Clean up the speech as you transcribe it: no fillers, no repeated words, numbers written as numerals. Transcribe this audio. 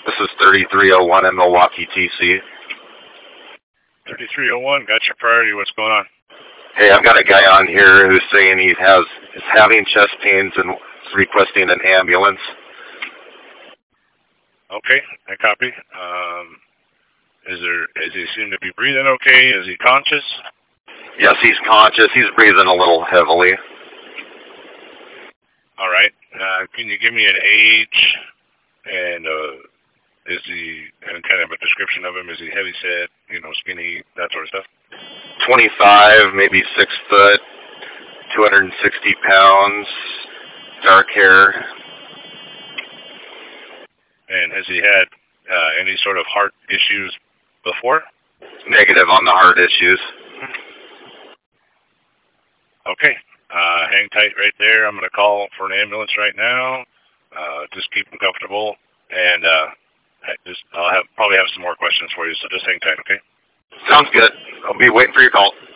This is 3301 in Milwaukee, TC. 3301, got your priority. What's going on? Hey, I've got a guy on here who's saying is having chest pains and is requesting an ambulance. Okay, I copy. Does he seem to be breathing okay? Is he conscious? Yes, he's conscious. He's breathing a little heavily. All right. Can you give me an age and kind of a description of him? Is he heavy set, skinny, that sort of stuff? 25, maybe 6 foot, 260 pounds, dark hair. And has he had any sort of heart issues before? Negative on the heart issues. Okay. Hang tight right there. I'm going to call for an ambulance right now. Just keep him comfortable, and I'll probably have some more questions for you, so just hang tight, okay? Sounds good. I'll be waiting for your call.